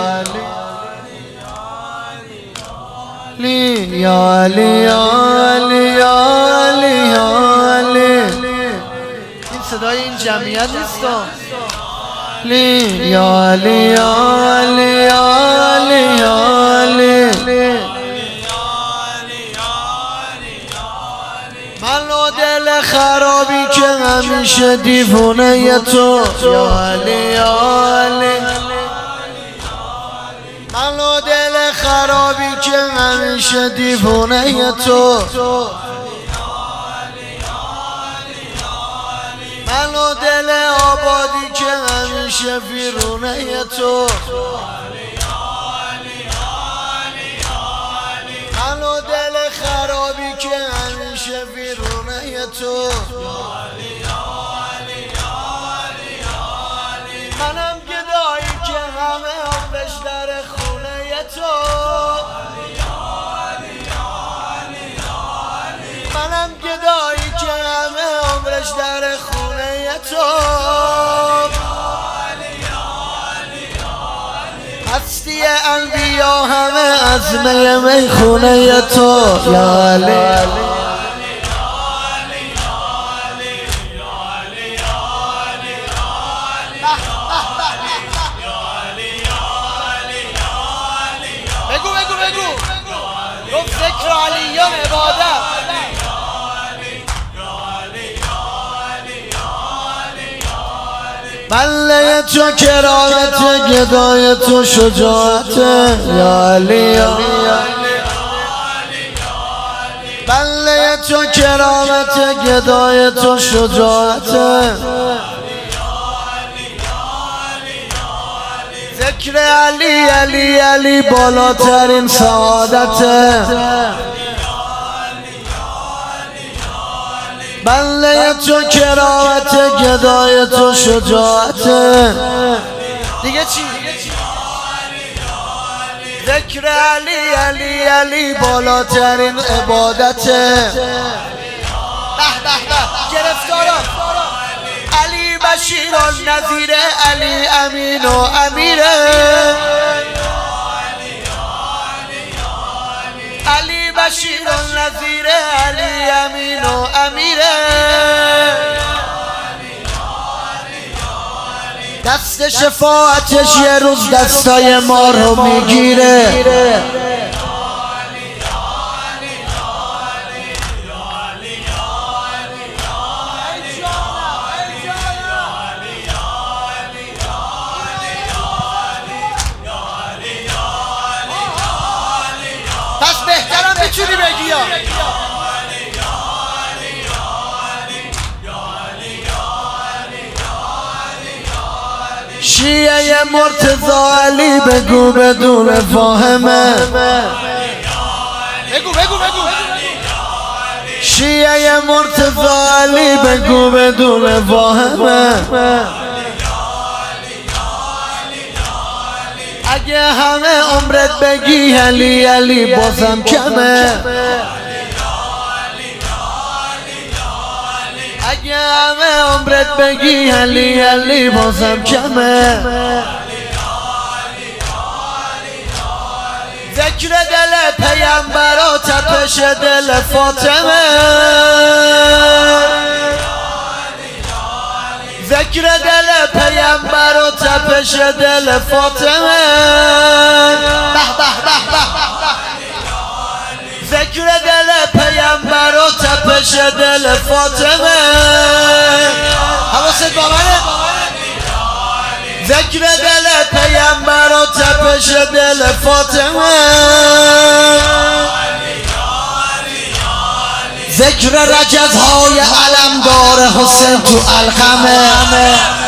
این صدای این جمعیت نیست. من و دل خرابی که همیشه دیوونه تو، من و دل خرابی که همیشه دیوونه تو، من و دل آبادی که همیشه ویرونه تو، من و دل خرابی که همیشه ویرونه تو، منم گدایی که همه عمرش در خونه تو، منم گدایی که همه عمرش در خونه تو، هستی انبیا همه از می خونه تو، بگو گفت ذکر علیان عبادت. بله تو کرامت، گدای تو شجاعت، یا علی، بله تو کرامت، گدای تو شجاعت، ذکر علی علی علی بالاترین سعادت، بله تو کرامت، گدای تو شجاعت، دیگه چی؟ ذکر علی علی علی بالاترین عبادت. گرفتارا علی بشیر و نذیر، علی امین و امیره، علی بشیر و نذیر، علی امین و امیره، دست شفاعتش یه روز دستای ما رو میگیره، پس بهترم میتونی بگی شیعه مرتضی علی بگو بدون فاهمه، بگو شیعه مرتضی علی بگو بدون فاهمه، اگه همه عمرت بگی علی علی بازم کمه، اگه همه عمرت بگی علی علی بازم کمه، ذکر دل پیامبر و تپش دل فاطمه، ذکر دل پیامبر و تپش دل فاطمه، ذکر دل پیامبر و تپش دل فاطمه، حواست با منه، ذکر دل پیامبر و تپش دل فاطمه، ذکر رجزهای علمدار حسین تو الخمه،